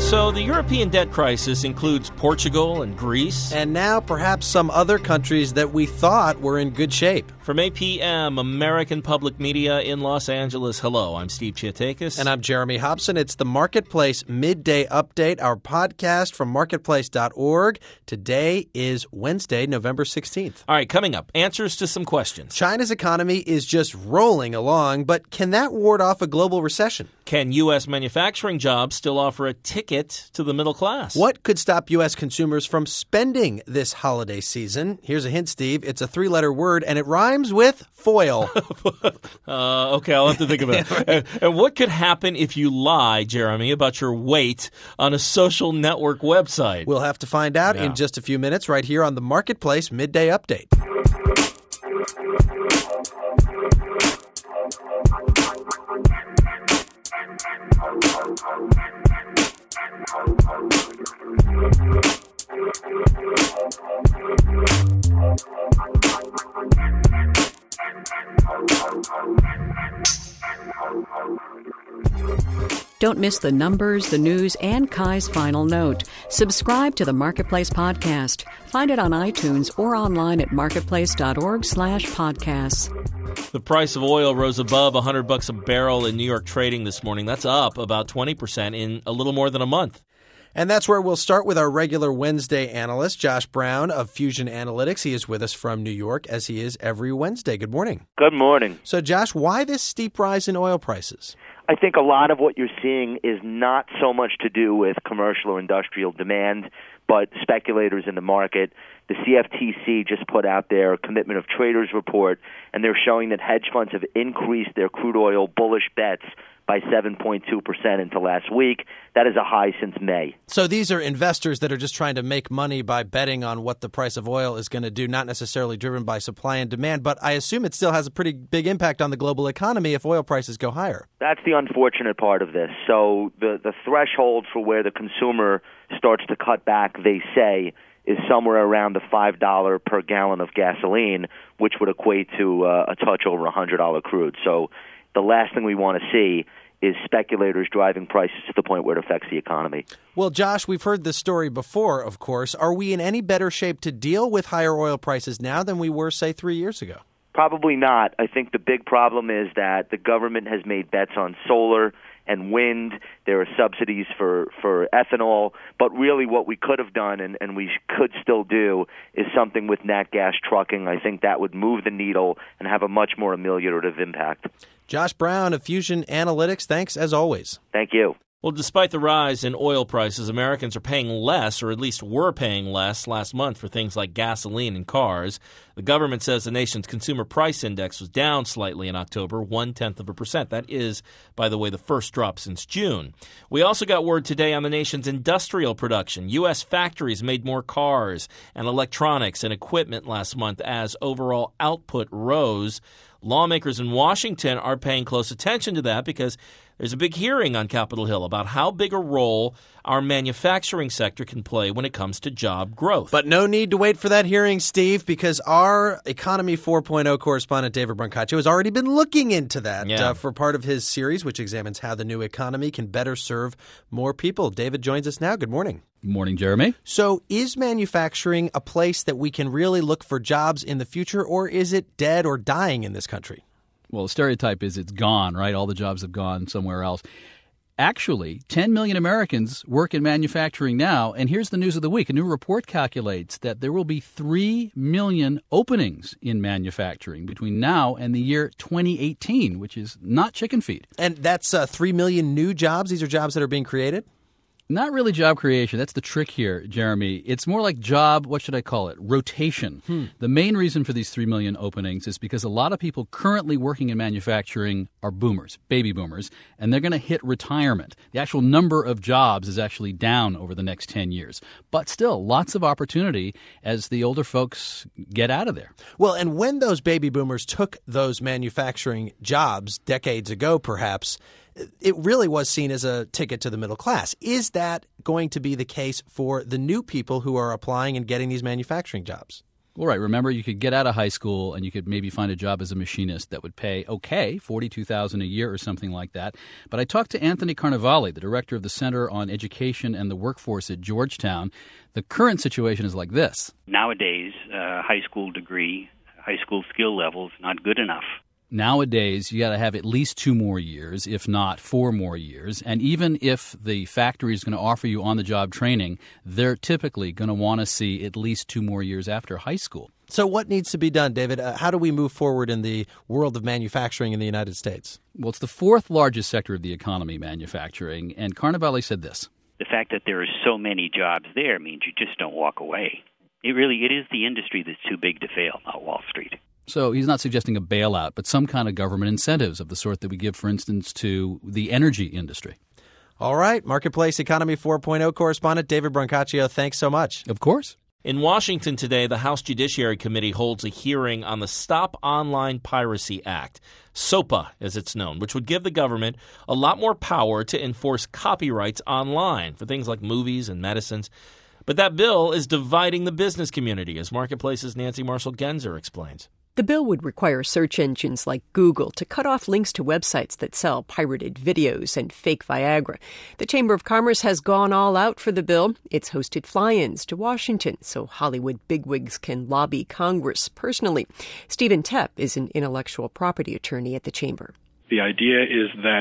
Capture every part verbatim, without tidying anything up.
So the European debt crisis includes Portugal and Greece. And now perhaps some other countries that we thought were in good shape. From A P M, American Public Media in Los Angeles, hello, I'm Steve Chiatakis. And I'm Jeremy Hobson. It's the Marketplace Midday Update, our podcast from marketplace dot org. Today is Wednesday, November sixteenth. All right, coming up, answers to some questions. China's economy is just rolling along, but can that ward off a global recession? Can U S manufacturing jobs still offer a ticket to the middle class? What could stop U S consumers from spending this holiday season? Here's a hint, Steve. It's a three-letter word, and it rhymes with foil. uh, okay, I'll have to think about it. and, and what could happen if you lie, Jeremy, about your weight on a social network website? We'll have to find out yeah. in just a few minutes right here on the Marketplace Midday Update. Don't miss the numbers, the news, and Kai's final note. Subscribe to the Marketplace Podcast. Find it on iTunes or online at marketplace dot org slash podcasts. The price of oil rose above one hundred bucks a barrel in New York trading this morning. That's up about twenty percent in a little more than a month. And that's where we'll start with our regular Wednesday analyst, Josh Brown of Fusion Analytics. He is with us from New York, as he is every Wednesday. Good morning. Good morning. So, Josh, why this steep rise in oil prices? I think a lot of what you're seeing is not so much to do with commercial or industrial demand, but speculators in the market. The C F T C just put out their Commitment of Traders report, and they're showing that hedge funds have increased their crude oil bullish bets by seven point two percent into last week. That is a high since May. So these are investors that are just trying to make money by betting on what the price of oil is going to do, not necessarily driven by supply and demand. But I assume it still has a pretty big impact on the global economy if oil prices go higher. That's the unfortunate part of this. So the, the threshold for where the consumer starts to cut back, they say, is somewhere around the five dollars per gallon of gasoline, which would equate to uh, a touch over one hundred dollars crude. So the last thing we want to see is speculators driving prices to the point where it affects the economy. Well, Josh, we've heard this story before, of course. Are we in any better shape to deal with higher oil prices now than we were, say, three years ago? Probably not. I think the big problem is that the government has made bets on solar and wind. There are subsidies for, for ethanol. But really what we could have done, and, and we could still do, is something with nat gas trucking. I think that would move the needle and have a much more ameliorative impact. Josh Brown of Fusion Analytics, thanks as always. Thank you. Well, despite the rise in oil prices, Americans are paying less, or at least were paying less last month for things like gasoline and cars. The government says the nation's consumer price index was down slightly in October, one-tenth of a percent. That is, by the way, the first drop since June. We also got word today on the nation's industrial production. U S factories made more cars and electronics and equipment last month as overall output rose. Lawmakers in Washington are paying close attention to that because there's a big hearing on Capitol Hill about how big a role our manufacturing sector can play when it comes to job growth. But no need to wait for that hearing, Steve, because our Economy four point oh correspondent David Brancaccio has already been looking into that yeah. uh, for part of his series, which examines how the new economy can better serve more people. David joins us now. Good morning. Good morning, Jeremy. So is manufacturing a place that we can really look for jobs in the future, or is it dead or dying in this country? Well, the stereotype is it's gone, right? All the jobs have gone somewhere else. Actually, ten million Americans work in manufacturing now, and here's the news of the week. A new report calculates that there will be three million openings in manufacturing between now and the year twenty eighteen, which is not chicken feed. And that's uh, three million new jobs? These are jobs that are being created? Not really job creation. That's the trick here, Jeremy. It's more like job, what should I call it, rotation. Hmm. The main reason for these three million openings is because a lot of people currently working in manufacturing are boomers, baby boomers, and they're going to hit retirement. The actual number of jobs is actually down over the next ten years. But still, lots of opportunity as the older folks get out of there. Well, and when those baby boomers took those manufacturing jobs decades ago, perhaps, it really was seen as a ticket to the middle class. Is that going to be the case for the new people who are applying and getting these manufacturing jobs? Well, right. Remember, you could get out of high school and you could maybe find a job as a machinist that would pay, okay, forty-two thousand dollars a year or something like that. But I talked to Anthony Carnevale, the director of the Center on Education and the Workforce at Georgetown. The current situation is like this. Nowadays, a high school degree, high school skill level is not good enough. Nowadays, you got to have at least two more years, if not four more years. And even if the factory is going to offer you on-the-job training, they're typically going to want to see at least two more years after high school. So what needs to be done, David? Uh, how do we move forward in the world of manufacturing in the United States? Well, it's the fourth largest sector of the economy, manufacturing. And Carnevale said this. The fact that there are so many jobs there means you just don't walk away. It really, it is the industry that's too big to fail, not Wall Street. So he's not suggesting a bailout, but some kind of government incentives of the sort that we give, for instance, to the energy industry. All right. Marketplace Economy four point oh correspondent David Brancaccio, thanks so much. Of course. In Washington today, the House Judiciary Committee holds a hearing on the Stop Online Piracy Act, SOPA as it's known, which would give the government a lot more power to enforce copyrights online for things like movies and medicines. But that bill is dividing the business community, as Marketplace's Nancy Marshall-Genzer explains. The bill would require search engines like Google to cut off links to websites that sell pirated videos and fake Viagra. The Chamber of Commerce has gone all out for the bill. It's hosted fly-ins to Washington so Hollywood bigwigs can lobby Congress personally. Stephen Tepp is an intellectual property attorney at the Chamber. The idea is that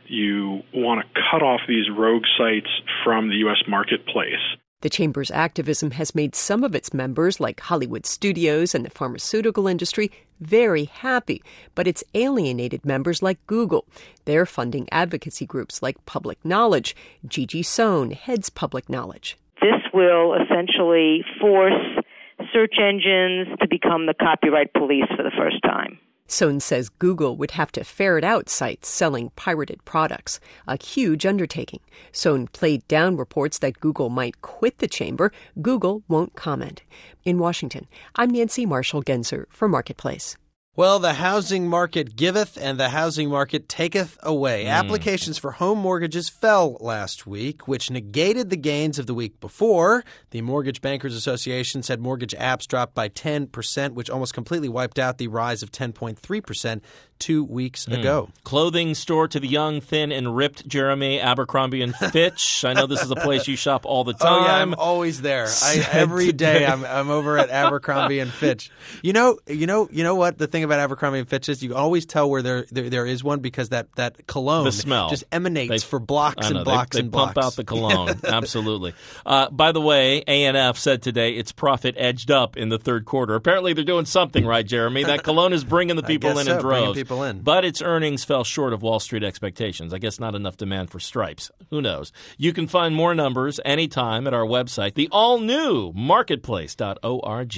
you want to cut off these rogue sites from the U S marketplace. The Chamber's activism has made some of its members, like Hollywood studios and the pharmaceutical industry, very happy, but it's alienated members like Google. They're funding advocacy groups like Public Knowledge. Gigi Sohn heads Public Knowledge. This will essentially force search engines to become the copyright police for the first time. Sohn says Google would have to ferret out sites selling pirated products, a huge undertaking. Sohn played down reports that Google might quit the chamber. Google won't comment. In Washington, I'm Nancy Marshall-Genzer for Marketplace. Well, the housing market giveth and the housing market taketh away. Mm. Applications for home mortgages fell last week, which negated the gains of the week before. The Mortgage Bankers Association said mortgage apps dropped by ten percent, which almost completely wiped out the rise of ten point three percent two weeks mm. ago. Clothing store to the young, thin, and ripped, Jeremy, Abercrombie and Fitch. I know this is a place you shop all the time. Oh, yeah, I'm always there. I, every day I'm, I'm over at Abercrombie and Fitch. You know, you know, you know what the thing about Abercrombie and Fitch is? You always tell where there there, there is one because that, that cologne the smell. just emanates they, for blocks know, and blocks they, they and blocks. They pump out the cologne. Absolutely. Uh, by the way, A and F said today its profit edged up in the third quarter. Apparently they're doing something right, Jeremy. That cologne is bringing the people in so, in droves. People in. But its earnings fell short of Wall Street expectations. I guess not enough demand for stripes. Who knows? You can find more numbers anytime at our website, the all-new marketplace dot org.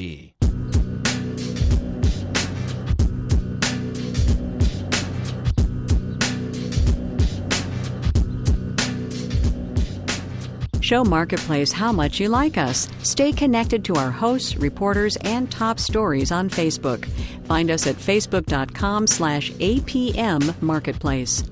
Show Marketplace how much you like us. Stay connected to our hosts, reporters, and top stories on Facebook. Find us at facebook.com slash APM Marketplace.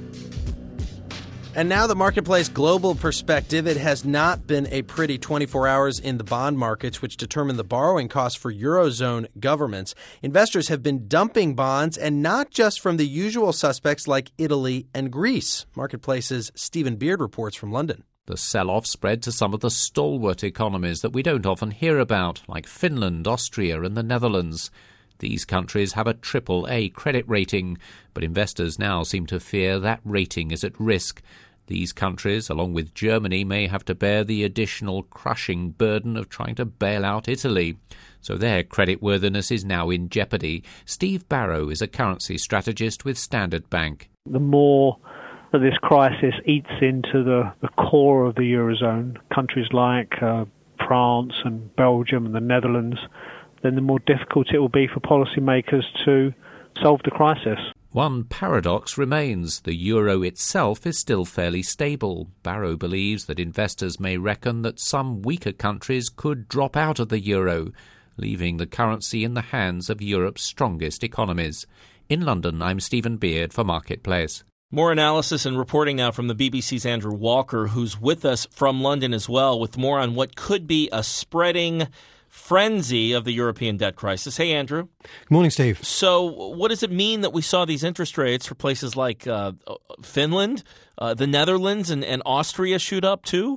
And now the Marketplace global perspective. It has not been a pretty twenty-four hours in the bond markets, which determine the borrowing costs for Eurozone governments. Investors have been dumping bonds, and not just from the usual suspects like Italy and Greece. Marketplace's Stephen Beard reports from London. The sell-off spread to some of the stalwart economies that we don't often hear about, like Finland, Austria and the Netherlands. These countries have a triple A credit rating, but investors now seem to fear that rating is at risk. These countries, along with Germany, may have to bear the additional crushing burden of trying to bail out Italy. So their creditworthiness is now in jeopardy. Steve Barrow is a currency strategist with Standard Bank. The more that this crisis eats into the, the core of the Eurozone, countries like uh, France and Belgium and the Netherlands, then the more difficult it will be for policymakers to solve the crisis. One paradox remains. The euro itself is still fairly stable. Barrow believes that investors may reckon that some weaker countries could drop out of the euro, leaving the currency in the hands of Europe's strongest economies. In London, I'm Stephen Beard for Marketplace. More analysis and reporting now from the B B C's Andrew Walker, who's with us from London as well, with more on what could be a spreading frenzy of the European debt crisis. Hey, Andrew. Good morning, Steve. So what does it mean that we saw these interest rates for places like uh, Finland, uh, the Netherlands, and, and Austria shoot up too?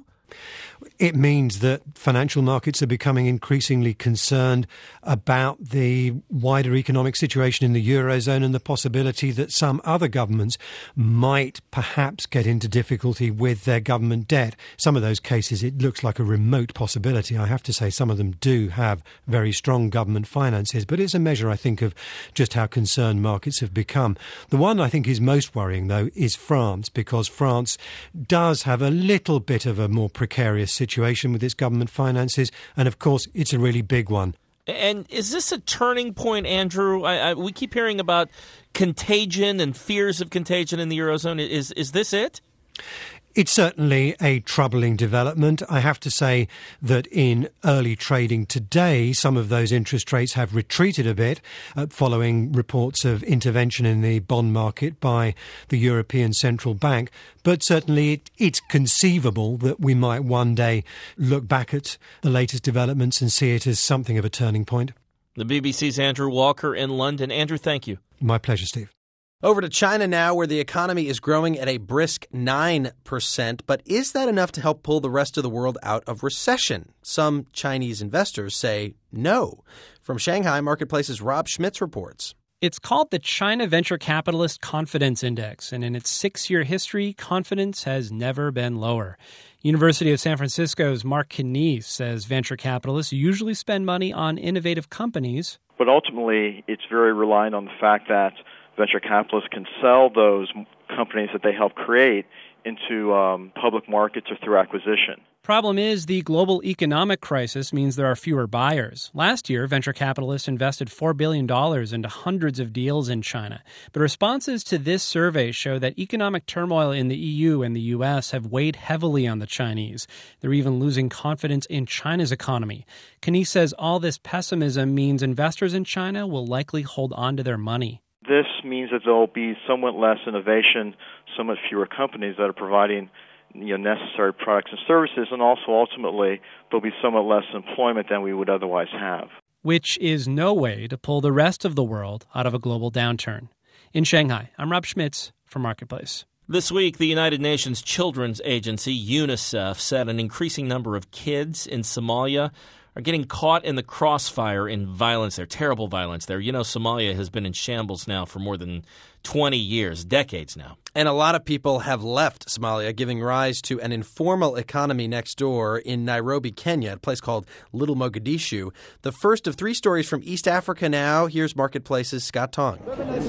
It means that financial markets are becoming increasingly concerned about the wider economic situation in the Eurozone and the possibility that some other governments might perhaps get into difficulty with their government debt. Some of those cases, it looks like a remote possibility. I have to say some of them do have very strong government finances, but it's a measure, I think, of just how concerned markets have become. The one I think is most worrying, though, is France, because France does have a little bit of a more precarious situation with its government finances, and of course it's a really big one. And is this a turning point, Andrew? I, I, we keep hearing about contagion and fears of contagion in the Eurozone. Is is this it? It's certainly a troubling development. I have to say that in early trading today, some of those interest rates have retreated a bit uh, following reports of intervention in the bond market by the European Central Bank. But certainly it, it's conceivable that we might one day look back at the latest developments and see it as something of a turning point. The B B C's Andrew Walker in London. Andrew, thank you. My pleasure, Steve. Over to China now, where the economy is growing at a brisk nine percent. But is that enough to help pull the rest of the world out of recession? Some Chinese investors say no. From Shanghai, Marketplace's Rob Schmitz reports. It's called the China Venture Capitalist Confidence Index, and in its six-year history, confidence has never been lower. University of San Francisco's Mark Knies says venture capitalists usually spend money on innovative companies. But ultimately, it's very reliant on the fact that venture capitalists can sell those companies that they help create into um, public markets or through acquisition. Problem is, the global economic crisis means there are fewer buyers. Last year, venture capitalists invested four billion dollars into hundreds of deals in China. But responses to this survey show that economic turmoil in the E U and the U S have weighed heavily on the Chinese. They're even losing confidence in China's economy. Knies says all this pessimism means investors in China will likely hold on to their money. This means that there will be somewhat less innovation, somewhat fewer companies that are providing you know, necessary products and services, and also ultimately there'll be somewhat less employment than we would otherwise have. Which is no way to pull the rest of the world out of a global downturn. In Shanghai, I'm Rob Schmitz for Marketplace. This week, the United Nations Children's Agency, UNICEF, said an increasing number of kids in Somalia are getting caught in the crossfire in violence there, terrible violence there. You know, Somalia has been in shambles now for more than twenty years, decades now. And a lot of people have left Somalia, giving rise to an informal economy next door in Nairobi, Kenya, a place called Little Mogadishu. The first of three stories from East Africa now. Here's Marketplace's Scott Tong.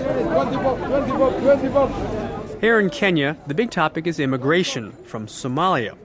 Here in Kenya, the big topic is immigration from Somalia.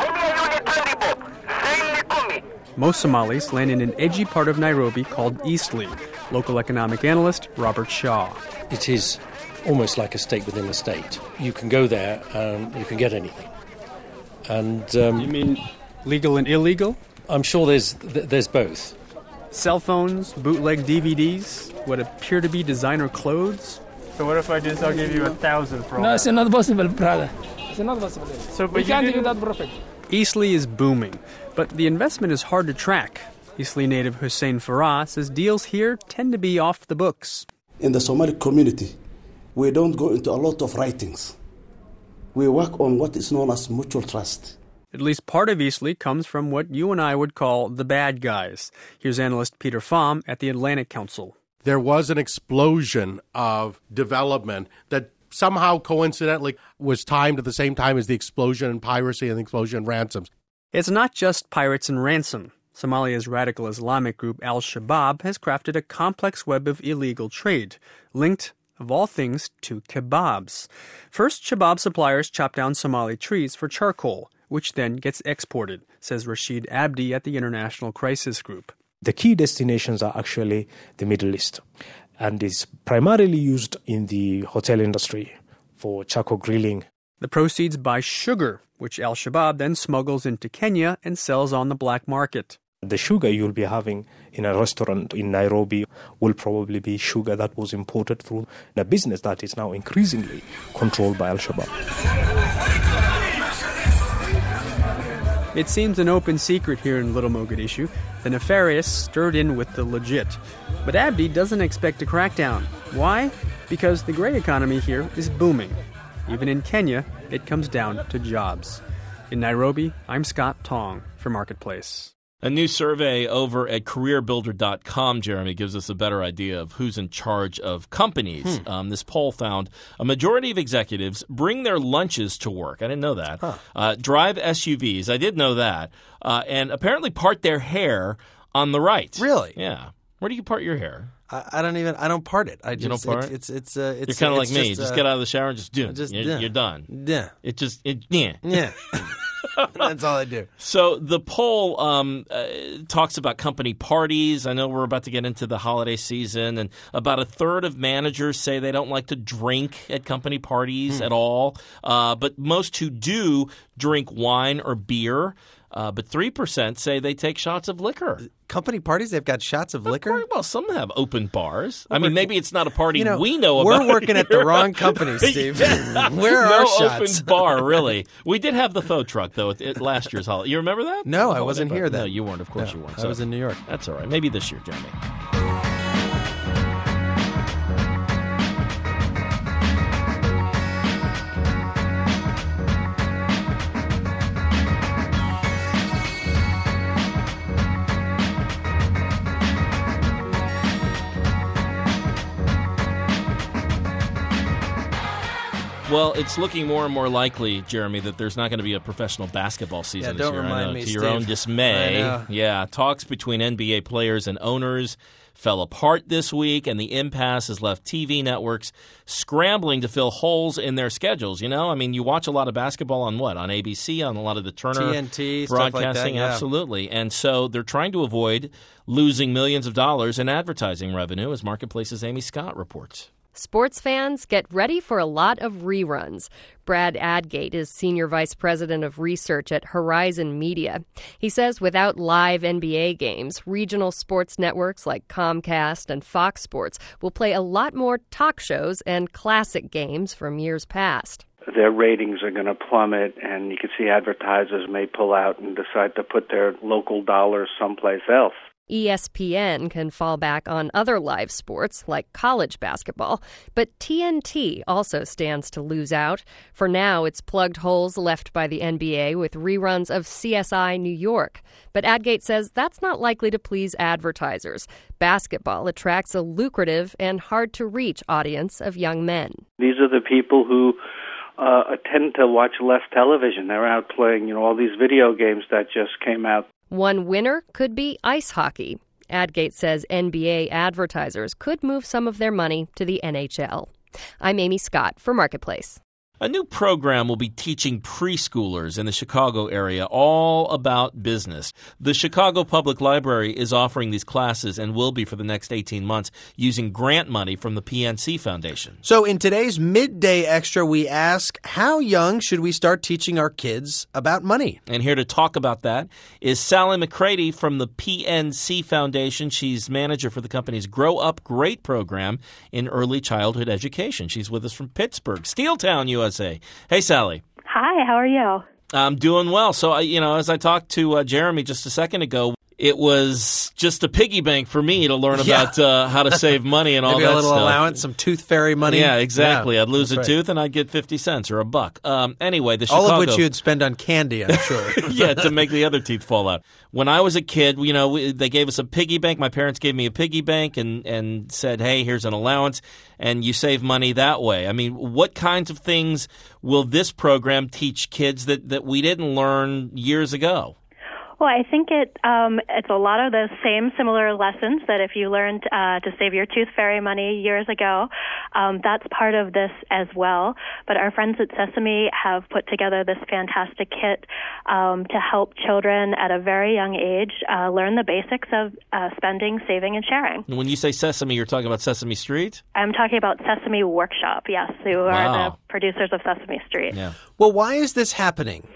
Most Somalis land in an edgy part of Nairobi called Eastleigh. Local economic analyst Robert Shaw. It is almost like a state within a state. You can go there and you can get anything. And um, you mean legal and illegal? I'm sure there's there's both. Cell phones, bootleg D V Ds, what appear to be designer clothes. So what if I just I'll give you a thousand for all No, that? it's not possible, brother. It's not possible. So, but we you can't didn't- do that profit. Eastleigh is booming, but the investment is hard to track. Eastleigh native Hussein Farah says deals here tend to be off the books. In the Somali community, we don't go into a lot of writings. We work on what is known as mutual trust. At least part of Eastleigh comes from what you and I would call the bad guys. Here's analyst Peter Pham at the Atlantic Council. There was an explosion of development that somehow coincidentally was timed at the same time as the explosion in piracy and the explosion in ransoms. It's not just pirates and ransom. Somalia's radical Islamic group Al-Shabaab has crafted a complex web of illegal trade, linked, of all things, to kebabs. First, Shabaab suppliers chop down Somali trees for charcoal, which then gets exported, says Rashid Abdi at the International Crisis Group. The key destinations are actually the Middle East, and is primarily used in the hotel industry for charcoal grilling. The proceeds buy sugar, which Al-Shabaab then smuggles into Kenya and sells on the black market. The sugar you'll be having in a restaurant in Nairobi will probably be sugar that was imported through a business that is now increasingly controlled by Al-Shabaab. It seems an open secret here in Little Mogadishu. The nefarious stirred in with the legit. But Abdi doesn't expect a crackdown. Why? Because the gray economy here is booming. Even in Kenya, it comes down to jobs. In Nairobi, I'm Scott Tong for Marketplace. A new survey over at career builder dot com, Jeremy, gives us a better idea of who's in charge of companies. Hmm. Um, this poll found a majority of executives bring their lunches to work. I didn't know that. Huh. Uh, drive S U Vs. I did know that. Uh, and apparently part their hair on the right. Really? Yeah. Where do you part your hair? I, I don't even. I don't part it. I just, you don't part it, It's it's uh, it's. You're kind of it's like me. Just, just uh, get out of the shower and just do it. Just you're, yeah. you're done. Yeah. It just it yeah yeah. That's all I do. So the poll um, uh, talks about company parties. I know we're about to get into the holiday season, and about a third of managers say they don't like to drink at company parties hmm. at all. Uh, but most who do drink wine or beer. Uh, but three percent say they take shots of liquor. Company parties, they've got shots of liquor? Well, some have open bars. I mean, maybe it's not a party you know, we know we're about. We're working at the wrong company, Steve. yeah. Where are no our shots? open bar, really. We did have the faux truck, though, at, at last year's holiday. You remember that? No, oh, I wasn't here then. No, you weren't. Of course no, you weren't. I was in New York. That's all right. Maybe this year, Jeremy. Well, it's looking more and more likely, Jeremy, that there's not going to be a professional basketball season yeah, this year. Don't remind I know, me, to Steve. your own dismay. I know. Yeah, talks between N B A players and owners fell apart this week, and the impasse has left T V networks scrambling to fill holes in their schedules. You know, I mean, you watch a lot of basketball on what? On A B C, on a lot of the Turner T N T, broadcasting, stuff like that, yeah. absolutely. And so they're trying to avoid losing millions of dollars in advertising revenue, as Marketplace's Amy Scott reports. Sports fans, get ready for a lot of reruns. Brad Adgate is Senior Vice President of Research at Horizon Media. He says without live N B A games, regional sports networks like Comcast and Fox Sports will play a lot more talk shows and classic games from years past. Their ratings are going to plummet, and you can see advertisers may pull out and decide to put their local dollars someplace else. E S P N can fall back on other live sports like college basketball, but T N T also stands to lose out. For now, it's plugged holes left by the N B A with reruns of C S I New York. But Adgate says that's not likely to please advertisers. Basketball attracts a lucrative and hard-to-reach audience of young men. These are the people who uh, tend to watch less television. They're out playing, you know, all these video games that just came out. One winner could be ice hockey. Adgate says N B A advertisers could move some of their money to the N H L. I'm Amy Scott for Marketplace. A new program will be teaching preschoolers in the Chicago area all about business. The Chicago Public Library is offering these classes and will be for the next eighteen months using grant money from the P N C Foundation. So in today's Midday Extra, we ask, how young should we start teaching our kids about money? And here to talk about that is Sally McCready from the P N C Foundation. She's manager for the company's Grow Up Great program in early childhood education. She's with us from Pittsburgh, Steeltown, U S A. Hey, Sally. Hi, how are you? I'm doing well. So, you know, as I talked to uh, Jeremy just a second ago, it was just a piggy bank for me to learn Yeah. about uh, how to save money and all Maybe that a little stuff. allowance, some tooth fairy money. Yeah, exactly. Yeah, I'd lose a that's right. tooth and I'd get fifty cents or a buck. Um, anyway, the All Chicago... of which you'd spend on candy, I'm sure. yeah, to make the other teeth fall out. When I was a kid, you know, we, they gave us a piggy bank. My parents gave me a piggy bank and, and said, hey, here's an allowance, and you save money that way. I mean, what kinds of things will this program teach kids that, that we didn't learn years ago? Well, I think it um, it's a lot of those same similar lessons that if you learned uh, to save your tooth fairy money years ago, um, that's part of this as well. But our friends at Sesame have put together this fantastic kit um, to help children at a very young age uh, learn the basics of uh, spending, saving, and sharing. When you say Sesame, you're talking about Sesame Street? I'm talking about Sesame Workshop, yes, who Wow. are the producers of Sesame Street. Yeah. Well, why is this happening?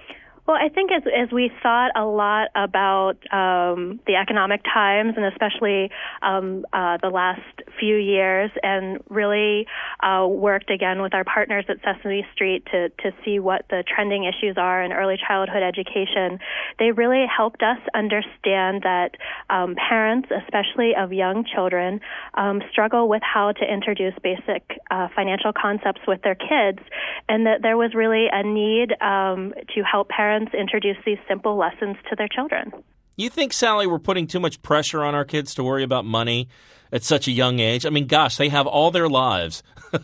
Well, I think as as we thought a lot about um, the economic times, and especially um, uh, the last few years, and really uh, worked again with our partners at Sesame Street to to see what the trending issues are in early childhood education, they really helped us understand that um, parents, especially of young children, um, struggle with how to introduce basic uh, financial concepts with their kids, and that there was really a need um, to help parents introduce these simple lessons to their children. You think, Sally, we're putting too much pressure on our kids to worry about money at such a young age? I mean, gosh, they have all their lives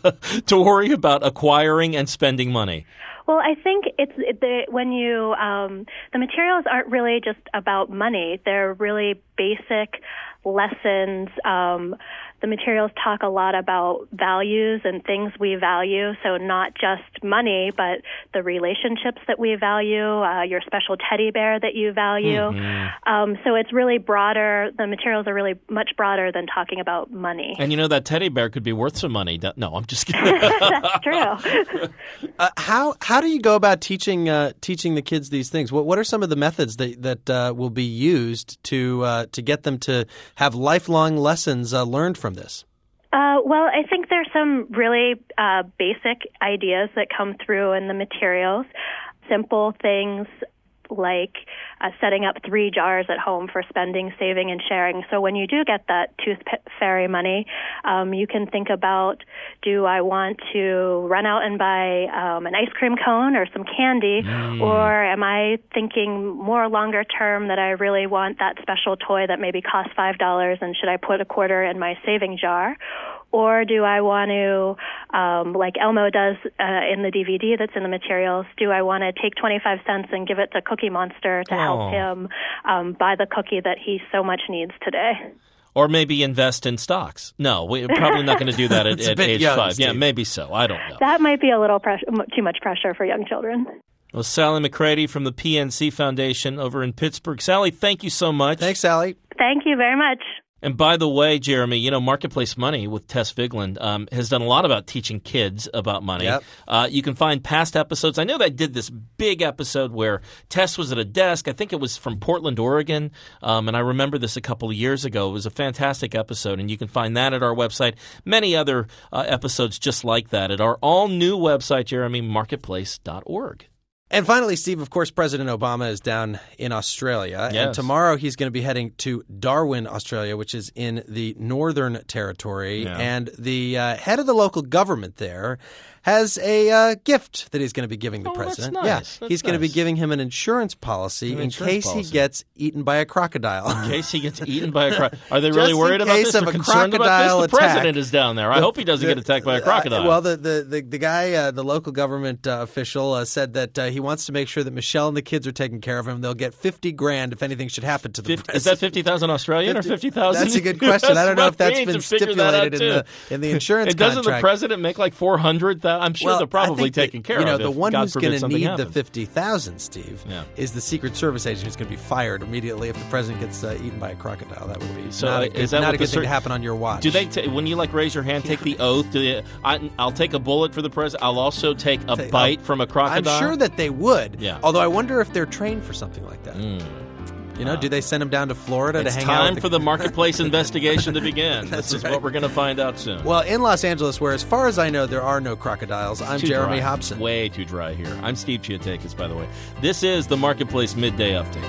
to worry about acquiring and spending money. Well, I think it's the, when you um, the materials aren't really just about money. They're really basic lessons. Um, the materials talk a lot about values and things we value, so not just money, but the relationships that we value, uh, your special teddy bear that you value. Mm-hmm. Um, so it's really broader. The materials are really much broader than talking about money. And you know, that teddy bear could be worth some money. No, I'm just kidding. That's true. uh, how how do you go about teaching uh, teaching the kids these things? What what are some of the methods that that uh, will be used to uh, to get them to have lifelong lessons uh, learned from this? Uh, well, I think there's some really uh, basic ideas that come through in the materials. Simple things like uh, setting up three jars at home for spending, saving, and sharing. So when you do get that tooth fairy money, um, you can think about, do I want to run out and buy um, an ice cream cone or some candy, mm. or am I thinking more longer term that I really want that special toy that maybe costs five dollars, and should I put a quarter in my saving jar? Or do I want to, um, like Elmo does uh, in the D V D that's in the materials, do I want to take twenty-five cents and give it to Cookie Monster to oh. help him um, buy the cookie that he so much needs today? Or maybe invest in stocks. No, we're probably not going to do that at, at age young, five. Steve. Yeah, maybe so. I don't know. That might be a little pressure, too much pressure for young children. Well, Sally McCready from the P N C Foundation over in Pittsburgh. Sally, thank you so much. Thanks, Sally. Thank you very much. And by the way, Jeremy, you know, Marketplace Money with Tess Vigland um, has done a lot about teaching kids about money. Yep. Uh, you can find past episodes. I know they did this big episode where Tess was at a desk. I think it was from Portland, Oregon, um, and I remember this a couple of years ago. It was a fantastic episode, and you can find that at our website. Many other uh, episodes just like that at our all-new website, jeremy marketplace dot org. And finally, Steve, of course, President Obama is down in Australia. Yes. And tomorrow he's going to be heading to Darwin, Australia, which is in the Northern Territory. Yeah. And the uh, head of the local government there has a uh, gift that he's going to be giving the oh, president. That's nice. Yeah, that's he's going nice. to be giving him an insurance policy An in insurance case policy. he gets eaten by a crocodile. In case he gets eaten by a crocodile. Are they really Just worried in about case this? of Or a concerned about crocodile this? The attack. president is down there. I The- hope he doesn't the- get attacked by a crocodile. Uh, well, the the the, the guy, uh, the local government uh, official, uh, said that uh, he wants to make sure that Michelle and the kids are taken care of him. They'll get fifty grand if anything should happen to the fifty, president. is that fifty thousand Australian or fifty thousand? That's a good question. I don't know if that's been stipulated in the in the insurance and doesn't contract. the president make like four hundred thousand? I'm sure Well, they're probably I think that, taken care you know, of. The if, one God who's forbid, going to something need happened. the fifty thousand, Steve, Yeah. is the Secret Service agent who's going to be fired immediately if the president gets uh, eaten by a crocodile. That would be So not uh, a good, is that not what a good the thing cer- to happen on your watch. Do they ta- when you like raise your hand, take the oath? Do they, I, I'll take a bullet for the president. I'll also take a Take- bite uh, from a crocodile. I'm sure that they would. Yeah. Although I wonder if they're trained for something like that. Mm. You know, do they send them down to Florida It's to hang out? time with for the marketplace investigation to begin. That's This is right. what we're going to find out soon. Well, in Los Angeles, where as far as I know, there are no crocodiles, I'm Too Jeremy dry. Hobson. Way too dry here. I'm Steve Chiatakis, by the way. This is the Marketplace Midday Update.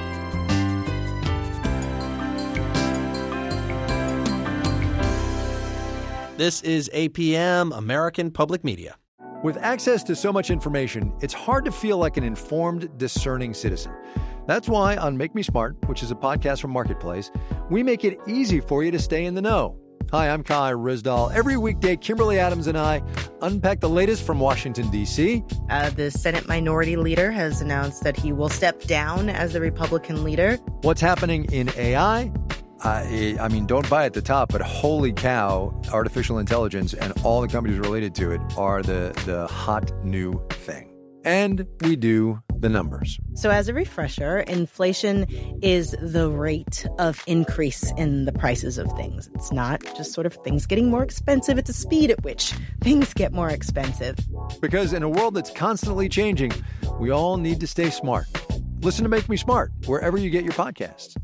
This is A P M, American Public Media. With access to so much information, it's hard to feel like an informed, discerning citizen. That's why on Make Me Smart, which is a podcast from Marketplace, we make it easy for you to stay in the know. Hi, I'm Kai Rizdal. Every weekday, Kimberly Adams and I unpack the latest from Washington, D C Uh, the Senate Minority Leader has announced that he will step down as the Republican leader. What's happening in A I? I, I mean, don't buy at the top, but holy cow, artificial intelligence and all the companies related to it are the, the hot new thing. And we do the numbers. So as a refresher, inflation is the rate of increase in the prices of things. It's not just sort of things getting more expensive. It's the speed at which things get more expensive. Because in a world that's constantly changing, we all need to stay smart. Listen to Make Me Smart wherever you get your podcasts.